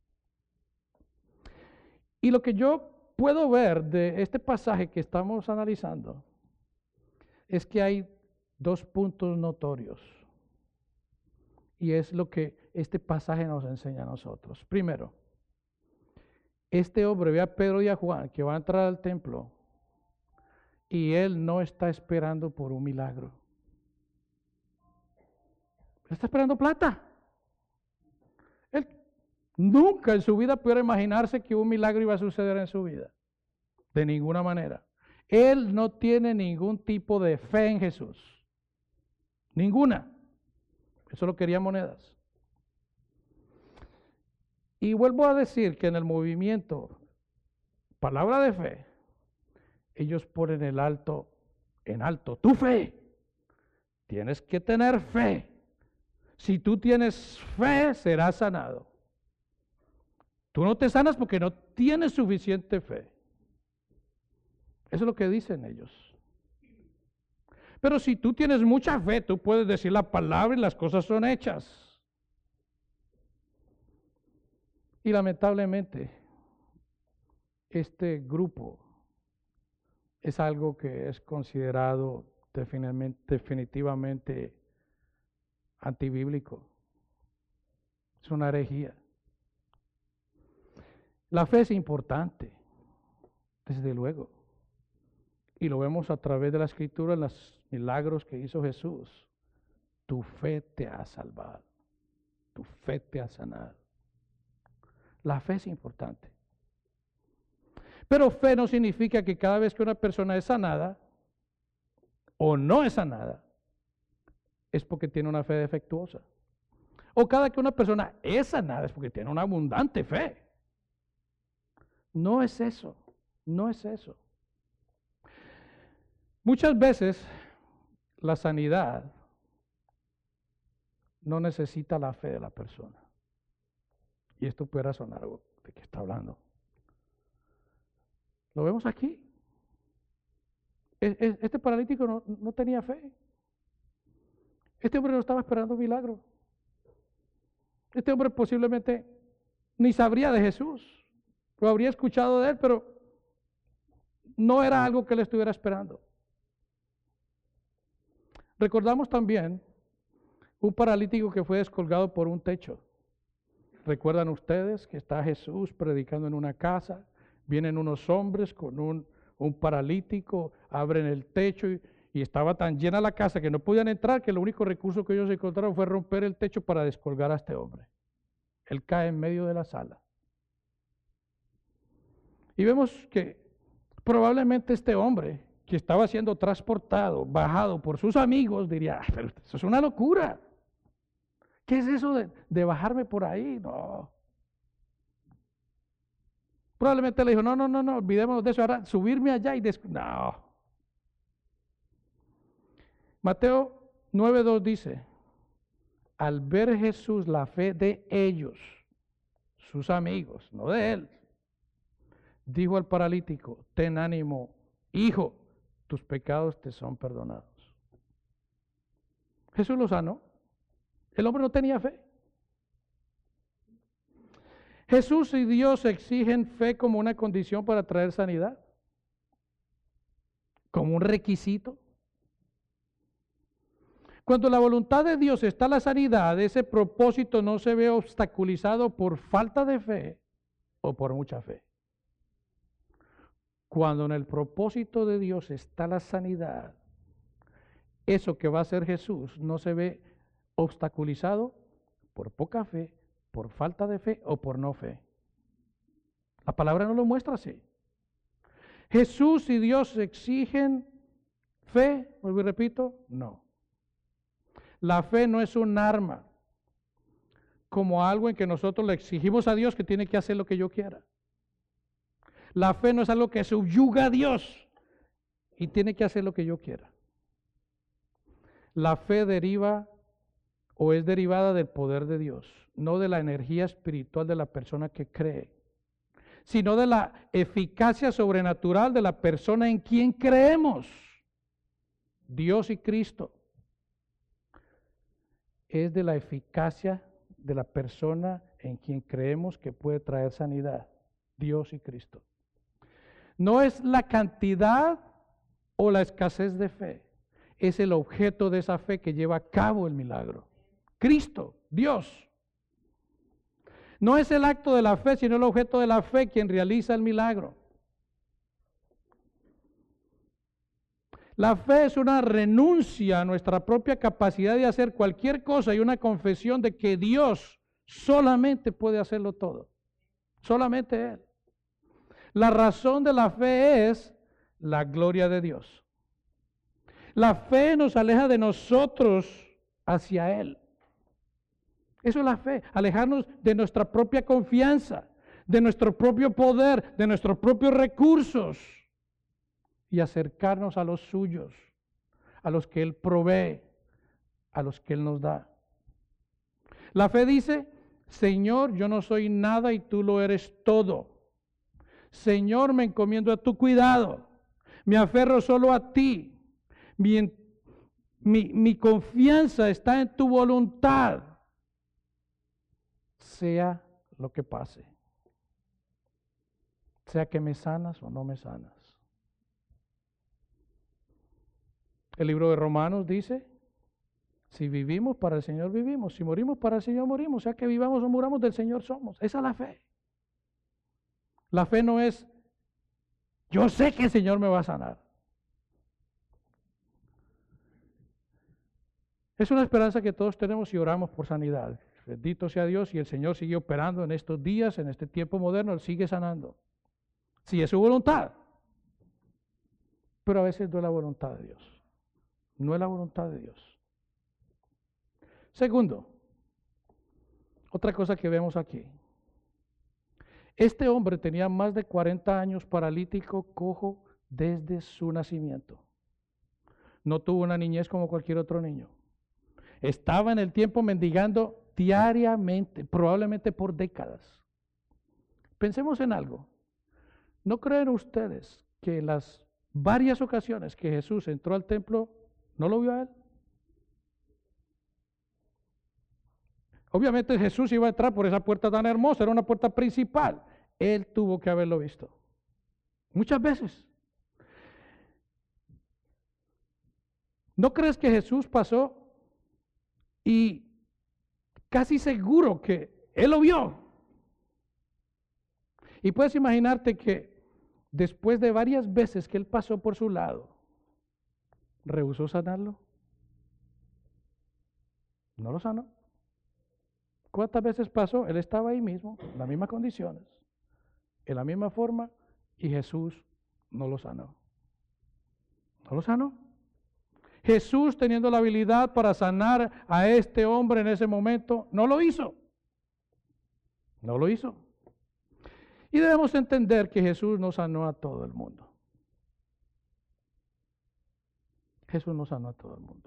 Y lo que yo puedo ver de este pasaje que estamos analizando es que hay 2 puntos notorios. Y es lo que este pasaje nos enseña a nosotros. Primero, este hombre ve a Pedro y a Juan que va a entrar al templo y él no está esperando por un milagro. Él está esperando plata. Él nunca en su vida pudiera imaginarse que un milagro iba a suceder en su vida. De ninguna manera. Él no tiene ningún tipo de fe en Jesús. Ninguna. Él solo quería monedas. Y vuelvo a decir que en el movimiento Palabra de Fe, ellos ponen en alto tu fe. Tienes que tener fe. Si tú tienes fe, serás sanado. Tú no te sanas porque no tienes suficiente fe. Eso es lo que dicen ellos. Pero si tú tienes mucha fe, tú puedes decir la palabra y las cosas son hechas. Y lamentablemente, este grupo es algo que es considerado definitivamente antibíblico. Es una herejía. La fe es importante, desde luego. Y lo vemos a través de la Escritura en los milagros que hizo Jesús. Tu fe te ha salvado. Tu fe te ha sanado. La fe es importante. Pero fe no significa que cada vez que una persona es sanada o no es sanada, es porque tiene una fe defectuosa. O cada que una persona es sanada es porque tiene una abundante fe. No es eso, no es eso. Muchas veces la sanidad no necesita la fe de la persona. Y esto puede sonar algo de qué está hablando. Lo vemos aquí. Este paralítico no tenía fe. Este hombre no estaba esperando un milagro. Este hombre posiblemente ni sabría de Jesús. Lo habría escuchado de él, pero no era algo que él estuviera esperando. Recordamos también un paralítico que fue descolgado por un techo. ¿Recuerdan ustedes que está Jesús predicando en una casa? Vienen unos hombres con un paralítico, abren el techo y estaba tan llena la casa que no podían entrar, que el único recurso que ellos encontraron fue romper el techo para descolgar a este hombre. Él cae en medio de la sala. Y vemos que probablemente este hombre que estaba siendo transportado, bajado por sus amigos, diría, pero eso es una locura. ¿Qué es eso de bajarme por ahí? No. Probablemente le dijo, no, olvidémonos de eso, ahora subirme allá y no. Mateo 9:2 dice, al ver Jesús la fe de ellos, sus amigos, no de él, dijo al paralítico, ten ánimo, hijo, tus pecados te son perdonados. Jesús lo sanó. El hombre no tenía fe. Jesús y Dios exigen fe como una condición para traer sanidad, como un requisito. Cuando la voluntad de Dios está en la sanidad, ese propósito no se ve obstaculizado por falta de fe o por mucha fe. Cuando en el propósito de Dios está la sanidad, eso que va a hacer Jesús no se ve obstaculizado por poca fe, por falta de fe o por no fe. La palabra no lo muestra así. Jesús y Dios exigen fe, vuelvo y repito, no. La fe no es un arma, como algo en que nosotros le exigimos a Dios que tiene que hacer lo que yo quiera. La fe no es algo que subyuga a Dios y tiene que hacer lo que yo quiera. La fe deriva o es derivada del poder de Dios, no de la energía espiritual de la persona que cree, sino de la eficacia sobrenatural de la persona en quien creemos. Dios y Cristo. Es de la eficacia de la persona en quien creemos que puede traer sanidad. Dios y Cristo. No es la cantidad o la escasez de fe, es el objeto de esa fe que lleva a cabo el milagro. Cristo, Dios. No es el acto de la fe, sino el objeto de la fe quien realiza el milagro. La fe es una renuncia a nuestra propia capacidad de hacer cualquier cosa y una confesión de que Dios solamente puede hacerlo todo. Solamente Él. La razón de la fe es la gloria de Dios. La fe nos aleja de nosotros hacia Él. Eso es la fe, alejarnos de nuestra propia confianza, de nuestro propio poder, de nuestros propios recursos y acercarnos a los suyos, a los que Él provee, a los que Él nos da. La fe dice, Señor, yo no soy nada y tú lo eres todo. Señor, me encomiendo a tu cuidado, me aferro solo a ti, mi confianza está en tu voluntad, sea lo que pase, sea que me sanas o no me sanas. El libro de Romanos dice, si vivimos para el Señor vivimos, si morimos para el Señor morimos, sea que vivamos o muramos del Señor somos. Esa es la fe. La fe no es, yo sé que el Señor me va a sanar. Es una esperanza que todos tenemos y oramos por sanidad. Bendito sea Dios, y el Señor sigue operando en estos días, en este tiempo moderno, Él sigue sanando. Si es su voluntad. Pero a veces no es la voluntad de Dios. No es la voluntad de Dios. Segundo, otra cosa que vemos aquí. Este hombre tenía más de 40 años paralítico, cojo, desde su nacimiento. No tuvo una niñez como cualquier otro niño. Estaba en el tiempo mendigando diariamente, probablemente por décadas. Pensemos en algo. ¿No creen ustedes que en las varias ocasiones que Jesús entró al templo, no lo vio a él? Obviamente Jesús iba a entrar por esa puerta tan hermosa, era una puerta principal. Él tuvo que haberlo visto. Muchas veces. ¿No crees que Jesús pasó y casi seguro que él lo vio? Y puedes imaginarte que después de varias veces que él pasó por su lado, ¿rehusó sanarlo? No lo sanó. ¿Cuántas veces pasó? Él estaba ahí mismo, en las mismas condiciones, en la misma forma, y Jesús no lo sanó. No lo sanó. Jesús, teniendo la habilidad para sanar a este hombre en ese momento, no lo hizo. No lo hizo. Y debemos entender que Jesús no sanó a todo el mundo. Jesús no sanó a todo el mundo.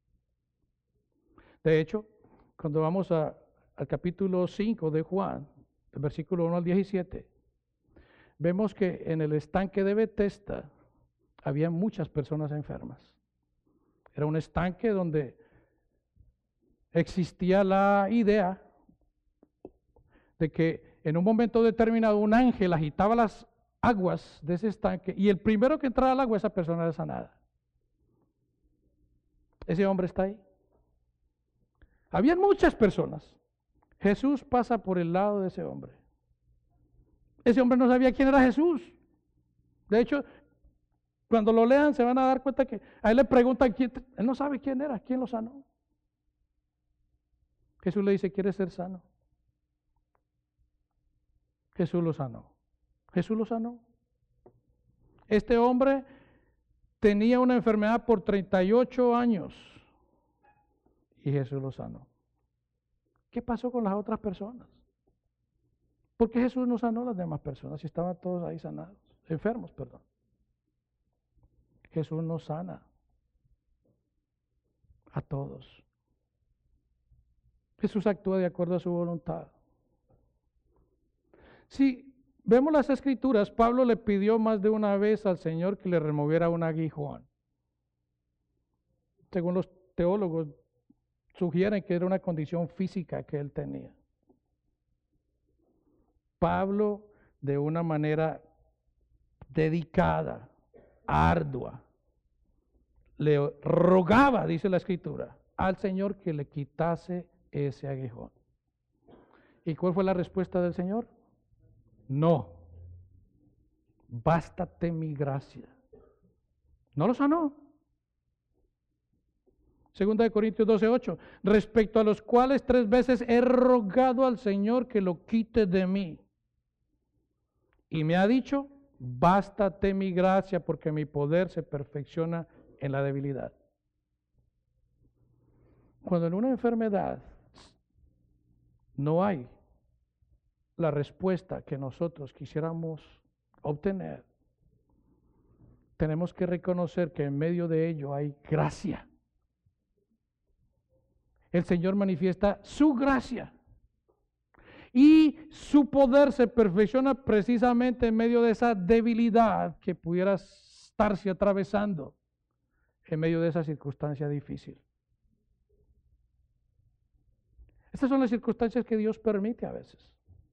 De hecho, cuando vamos al capítulo 5 de Juan, del versículo 1 al 17, vemos que en el estanque de Betesda había muchas personas enfermas. Era un estanque donde existía la idea de que en un momento determinado un ángel agitaba las aguas de ese estanque y el primero que entraba al agua, esa persona era sanada. Ese hombre está ahí. Habían muchas personas. Jesús pasa por el lado de ese hombre. Ese hombre no sabía quién era Jesús. De hecho, cuando lo lean se van a dar cuenta que a él le preguntan quién, él no sabe quién era, quién lo sanó. Jesús le dice, ¿quieres ser sano? Jesús lo sanó. Jesús lo sanó. Este hombre tenía una enfermedad por 38 años y Jesús lo sanó. ¿Qué pasó con las otras personas? ¿Por qué Jesús no sanó a las demás personas si estaban todos ahí sanados? Enfermos, perdón. Jesús no sana a todos. Jesús actúa de acuerdo a su voluntad. Si vemos las escrituras, Pablo le pidió más de una vez al Señor que le removiera un aguijón. Según los teólogos, sugieren que era una condición física que él tenía. Pablo, de una manera dedicada, ardua, le rogaba, dice la escritura, al Señor que le quitase ese aguijón. ¿Y cuál fue la respuesta del Señor? No. Bástate mi gracia. No lo sanó. Segunda de Corintios 12:8, respecto a los cuales 3 veces he rogado al Señor que lo quite de mí. Y me ha dicho, bástate mi gracia porque mi poder se perfecciona en la debilidad. Cuando en una enfermedad no hay la respuesta que nosotros quisiéramos obtener, tenemos que reconocer que en medio de ello hay gracia. El Señor manifiesta su gracia y su poder se perfecciona precisamente en medio de esa debilidad que pudiera estarse atravesando en medio de esa circunstancia difícil. Estas son las circunstancias que Dios permite a veces.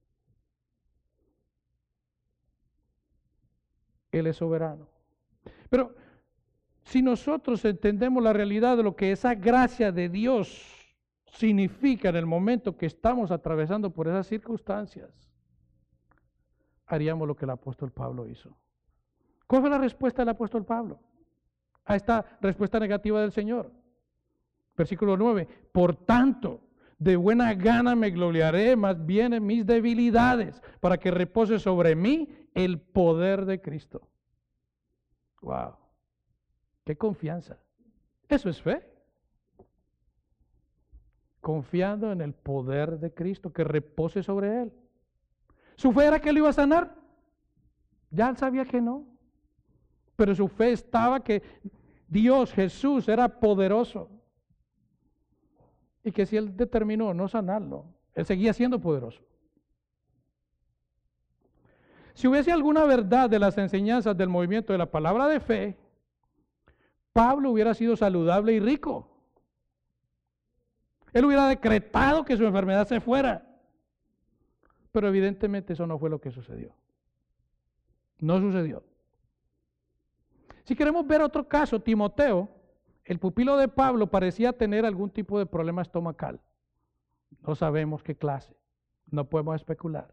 Él es soberano. Pero si nosotros entendemos la realidad de lo que esa gracia de Dios significa en el momento que estamos atravesando por esas circunstancias, haríamos lo que el apóstol Pablo hizo. ¿Cuál fue la respuesta del apóstol Pablo a esta respuesta negativa del Señor? Versículo 9. Por tanto, de buena gana me gloriaré más bien en mis debilidades, para que repose sobre mí el poder de Cristo. Wow. Qué confianza. Eso es fe. Confiando en el poder de Cristo que repose sobre él. ¿Su fe era que lo iba a sanar? Ya él sabía que no. Pero su fe estaba que Dios, Jesús, era poderoso. Y que si él determinó no sanarlo, él seguía siendo poderoso. Si hubiese alguna verdad de las enseñanzas del movimiento de la palabra de fe, Pablo hubiera sido saludable y rico. Él hubiera decretado que su enfermedad se fuera. Pero evidentemente eso no fue lo que sucedió. No sucedió. Si queremos ver otro caso, Timoteo, el pupilo de Pablo, parecía tener algún tipo de problema estomacal. No sabemos qué clase. No podemos especular.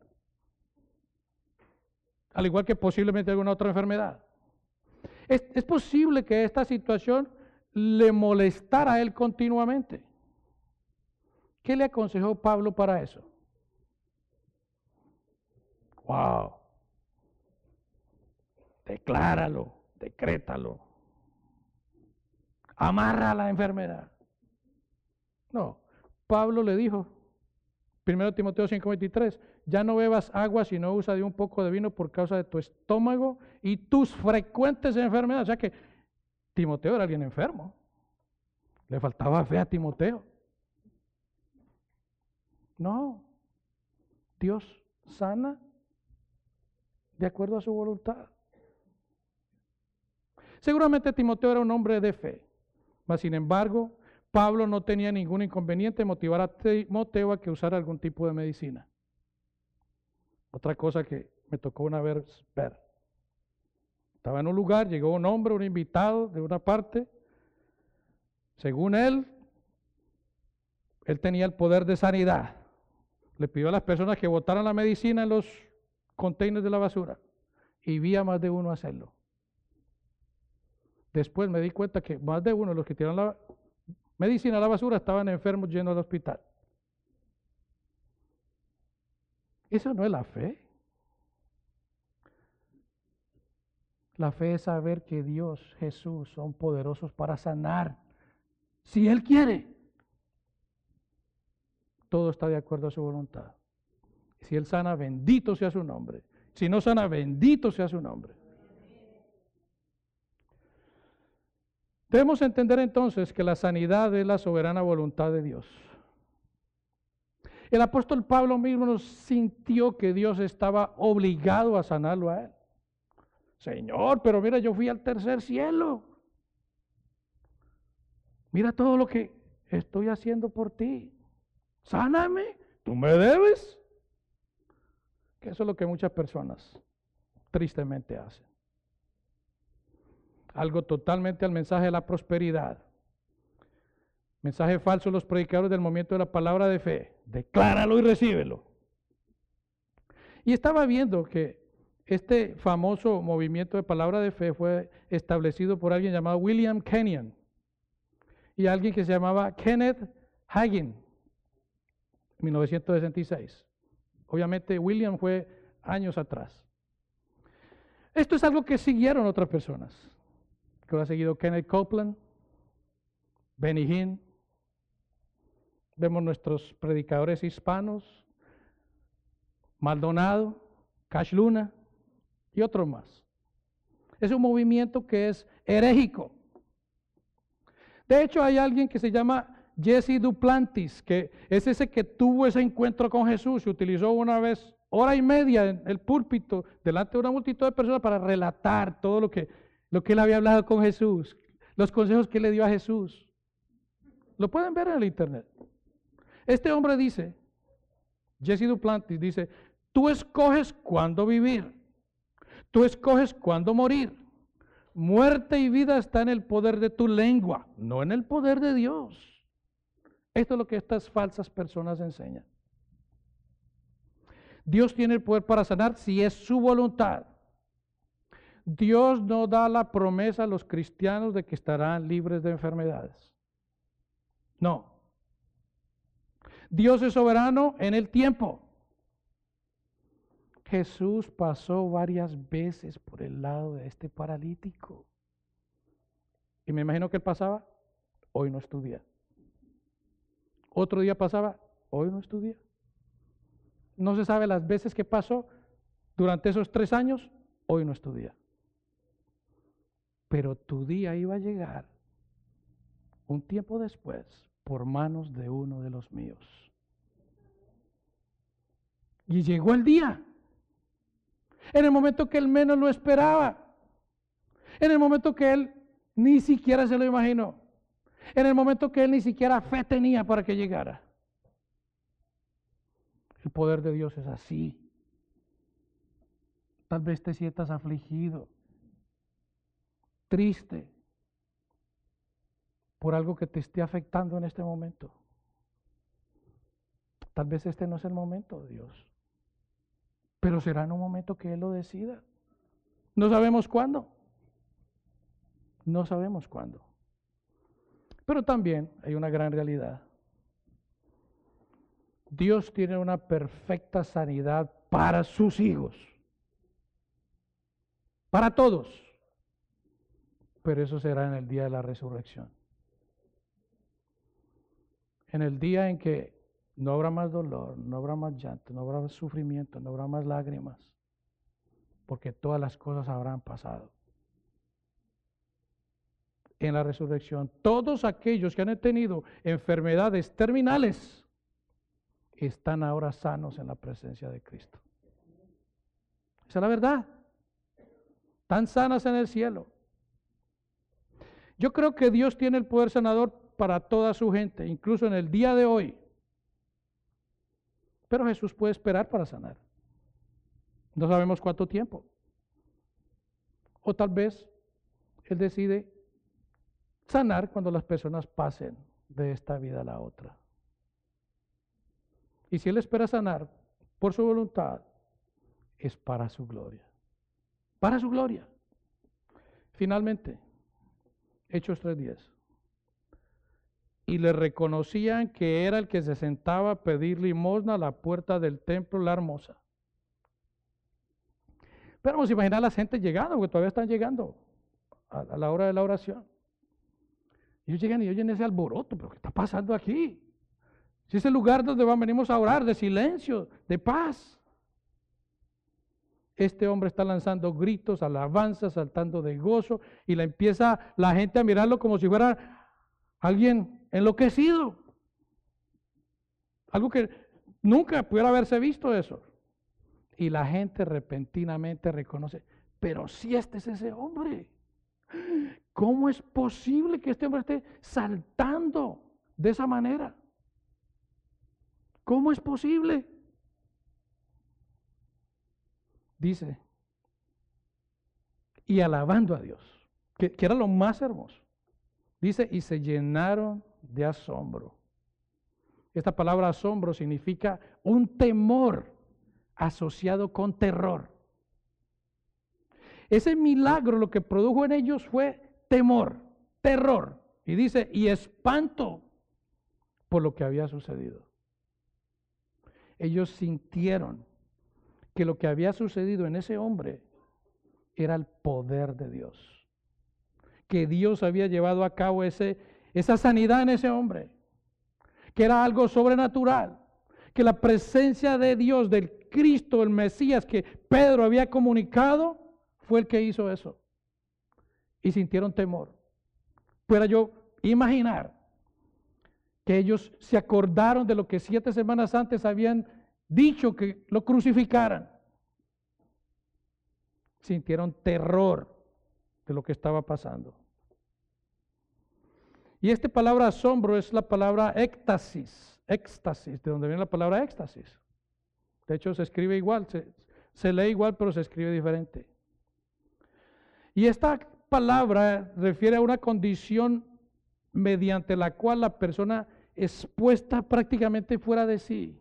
Al igual que posiblemente alguna otra enfermedad. Es posible que esta situación le molestara a él continuamente. ¿Qué le aconsejó Pablo para eso? Wow. Decláralo, decrétalo. Amarra la enfermedad. No, Pablo le dijo, 1 Timoteo 5:23, ya no bebas agua sino usa de un poco de vino por causa de tu estómago y tus frecuentes enfermedades. O sea que Timoteo era alguien enfermo. Le faltaba fe a Timoteo. No, Dios sana de acuerdo a su voluntad. Seguramente Timoteo era un hombre de fe, mas sin embargo, Pablo no tenía ningún inconveniente en motivar a Timoteo a que usara algún tipo de medicina. Otra cosa que me tocó una vez ver. Estaba en un lugar, llegó un hombre, un invitado de una parte. Según él tenía el poder de sanidad. Le pidió a las personas que botaran la medicina en los containers de la basura. Y vi a más de uno hacerlo. Después me di cuenta que más de uno de los que tiraron la medicina a la basura estaban enfermos yendo al hospital. Eso no es la fe. La fe es saber que Dios, Jesús, son poderosos para sanar. Si Él quiere, todo está de acuerdo a su voluntad. Si Él sana, bendito sea su nombre. Si no sana, bendito sea su nombre. Debemos entender entonces que la sanidad es la soberana voluntad de Dios. El apóstol Pablo mismo sintió que Dios estaba obligado a sanarlo a él. Señor, pero mira, yo fui al tercer cielo. Mira todo lo que estoy haciendo por ti. Sáname, tú me debes. Que eso es lo que muchas personas tristemente hacen. Algo totalmente al mensaje de la prosperidad. Mensaje falso de los predicadores del movimiento de la palabra de fe. Decláralo y recíbelo. Y estaba viendo que este famoso movimiento de palabra de fe fue establecido por alguien llamado William Kenyon y alguien que se llamaba Kenneth Hagin, en 1966. Obviamente William fue años atrás. Esto es algo que siguieron otras personas. Que lo ha seguido Kenneth Copeland, Benny Hinn. Vemos nuestros predicadores hispanos, Maldonado, Cash Luna y otros más. Es un movimiento que es herégico. De hecho, hay alguien que se llama Jesse Duplantis, que es ese que tuvo ese encuentro con Jesús y utilizó una vez, hora y media en el púlpito, delante de una multitud de personas para relatar todo lo que él había hablado con Jesús, los consejos que le dio a Jesús. Lo pueden ver en el internet. Este hombre dice, Jesse Duplantis dice, tú escoges cuándo vivir, tú escoges cuándo morir. Muerte y vida está en el poder de tu lengua, no en el poder de Dios. Esto es lo que estas falsas personas enseñan. Dios tiene el poder para sanar si es su voluntad. Dios no da la promesa a los cristianos de que estarán libres de enfermedades. No. Dios es soberano en el tiempo. Jesús pasó varias veces por el lado de este paralítico. Y me imagino que él pasaba, hoy no es tu día. Otro día pasaba, hoy no es tu día. No se sabe las veces que pasó durante esos 3 años, hoy no es tu día. Pero tu día iba a llegar un tiempo después por manos de uno de los míos. Y llegó el día. En el momento que él menos lo esperaba. En el momento que él ni siquiera se lo imaginó. En el momento que él ni siquiera fe tenía para que llegara. El poder de Dios es así. Tal vez te sientas afligido, triste, por algo que te esté afectando en este momento. Tal vez este no es el momento, Dios. Pero será en un momento que Él lo decida. No sabemos cuándo. No sabemos cuándo. Pero también hay una gran realidad. Dios tiene una perfecta sanidad para sus hijos. Para todos. Pero eso será en el día de la resurrección. En el día en que no habrá más dolor, no habrá más llanto, no habrá sufrimiento, no habrá más lágrimas, porque todas las cosas habrán pasado. En la resurrección, todos aquellos que han tenido enfermedades terminales están ahora sanos en la presencia de Cristo. Esa es la verdad. Están sanas en el cielo. Yo creo que Dios tiene el poder sanador para toda su gente, incluso en el día de hoy. Pero Jesús puede esperar para sanar. No sabemos cuánto tiempo. O tal vez Él decide sanar cuando las personas pasen de esta vida a la otra. Y si Él espera sanar por su voluntad, es para su gloria. Para su gloria. Finalmente, Hechos 3:10. Y le reconocían que era el que se sentaba a pedir limosna a la puerta del templo La Hermosa. Pero vamos a imaginar a la gente llegando, porque todavía están llegando a la hora de la oración. Ellos llegan y oyen ese alboroto, pero ¿qué está pasando aquí? Si es el lugar donde venimos a orar, de silencio, de paz. Este hombre está lanzando gritos, alabanzas, saltando de gozo, y empieza la gente a mirarlo como si fuera alguien enloquecido. Algo que nunca pudiera haberse visto eso. Y la gente repentinamente reconoce, pero si este es ese hombre. ¿Cómo es posible que este hombre esté saltando de esa manera? ¿Cómo es posible? Dice, y alabando a Dios, que era lo más hermoso. Dice, y se llenaron de asombro. Esta palabra asombro significa un temor asociado con terror. Ese milagro lo que produjo en ellos fue temor, terror. Y dice, y espanto por lo que había sucedido. Ellos sintieron que lo que había sucedido en ese hombre era el poder de Dios. Que Dios había llevado a cabo esa sanidad en ese hombre. Que era algo sobrenatural. Que la presencia de Dios, del Cristo, el Mesías que Pedro había comunicado, fue el que hizo eso. Y sintieron temor. Pueda yo imaginar que ellos se acordaron de lo que 7 semanas antes habían dicho, que lo crucificaran. Sintieron terror de lo que estaba pasando. Y esta palabra asombro es la palabra éxtasis, de donde viene la palabra éxtasis. De hecho se escribe igual, se lee igual, pero se escribe diferente. Y esta palabra refiere a una condición mediante la cual la persona es puesta prácticamente fuera de sí.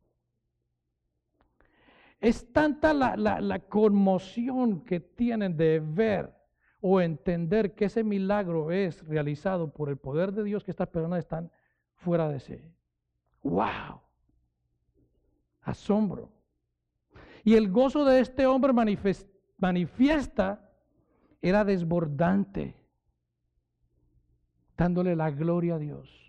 Es tanta la conmoción que tienen de ver o entender que ese milagro es realizado por el poder de Dios, que estas personas están fuera de sí. ¡Wow! Asombro. Y el gozo de este hombre manifiesta era desbordante, dándole la gloria a Dios,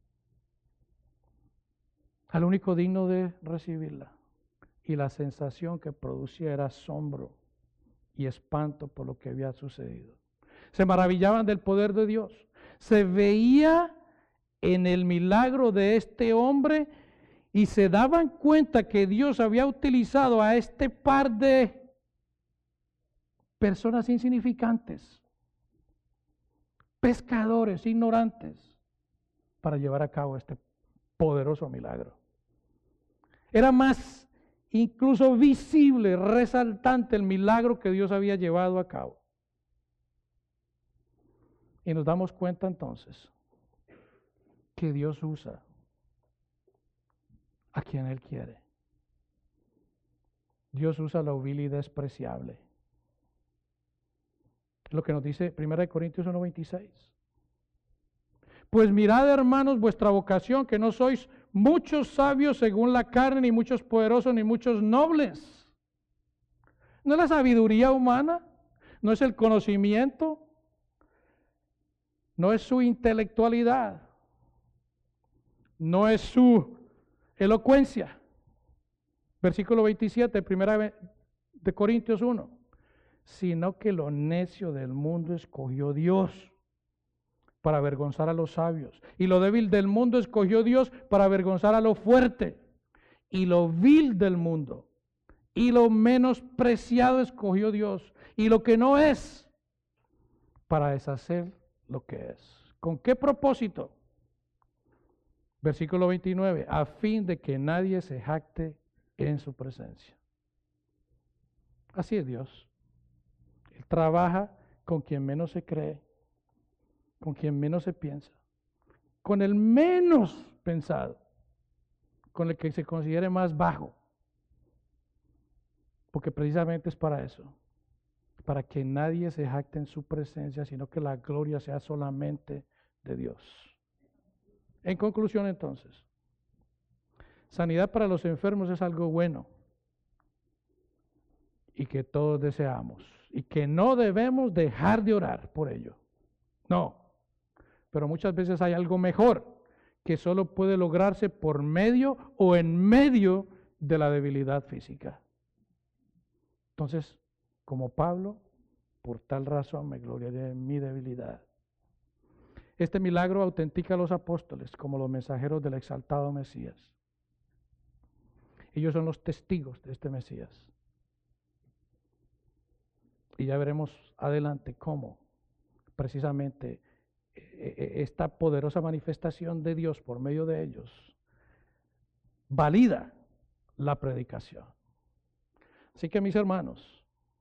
al único digno de recibirla. Y la sensación que producía era asombro y espanto por lo que había sucedido. Se maravillaban del poder de Dios. Se veía en el milagro de este hombre y se daban cuenta que Dios había utilizado a este par de personas insignificantes, pescadores ignorantes, para llevar a cabo este poderoso milagro. Era más incluso visible, resaltante el milagro que Dios había llevado a cabo. Y nos damos cuenta entonces que Dios usa a quien Él quiere. Dios usa lo vil y despreciable. Lo que nos dice 1 Corintios 1:26. Pues mirad, hermanos, vuestra vocación, que no sois muchos sabios según la carne, ni muchos poderosos, ni muchos nobles. No es la sabiduría humana, no es el conocimiento, no es su intelectualidad, no es su elocuencia. Versículo 27, 1 de Corintios 1. Sino que lo necio del mundo escogió Dios para avergonzar a los sabios. Y lo débil del mundo escogió Dios para avergonzar a lo fuerte. Y lo vil del mundo y lo menospreciado escogió Dios. Y lo que no es, para deshacer lo que es. ¿Con qué propósito? Versículo 29. A fin de que nadie se jacte en su presencia. Así es Dios. Él trabaja con quien menos se cree, con quien menos se piensa, con el menos pensado, con el que se considere más bajo. Porque precisamente es para eso, para que nadie se jacte en su presencia, sino que la gloria sea solamente de Dios. En conclusión entonces, sanidad para los enfermos es algo bueno y que todos deseamos y que no debemos dejar de orar por ello. No, pero muchas veces hay algo mejor que solo puede lograrse por medio o en medio de la debilidad física. Entonces, como Pablo, por tal razón me gloriaré en mi debilidad. Este milagro autentica a los apóstoles como los mensajeros del exaltado Mesías. Ellos son los testigos de este Mesías. Y ya veremos adelante cómo precisamente esta poderosa manifestación de Dios por medio de ellos valida la predicación. Así que mis hermanos,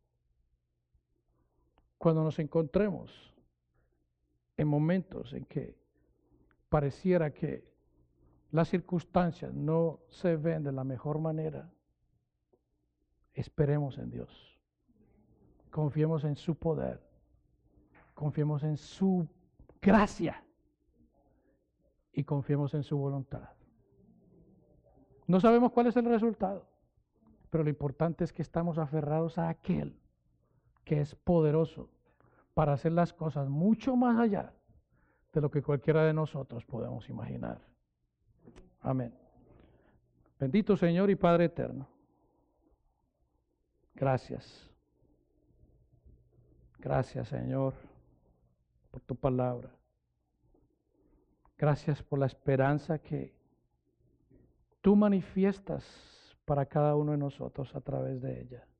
cuando nos encontremos en momentos en que pareciera que las circunstancias no se ven de la mejor manera, esperemos en Dios. Confiemos en su poder. Confiemos en su gracia. Y confiemos en su voluntad. No sabemos cuál es el resultado, pero lo importante es que estamos aferrados a aquel que es poderoso para hacer las cosas mucho más allá de lo que cualquiera de nosotros podemos imaginar. Amén. Bendito Señor y Padre eterno. Gracias. Gracias, Señor, por tu palabra. Gracias por la esperanza que tú manifiestas para cada uno de nosotros a través de ella.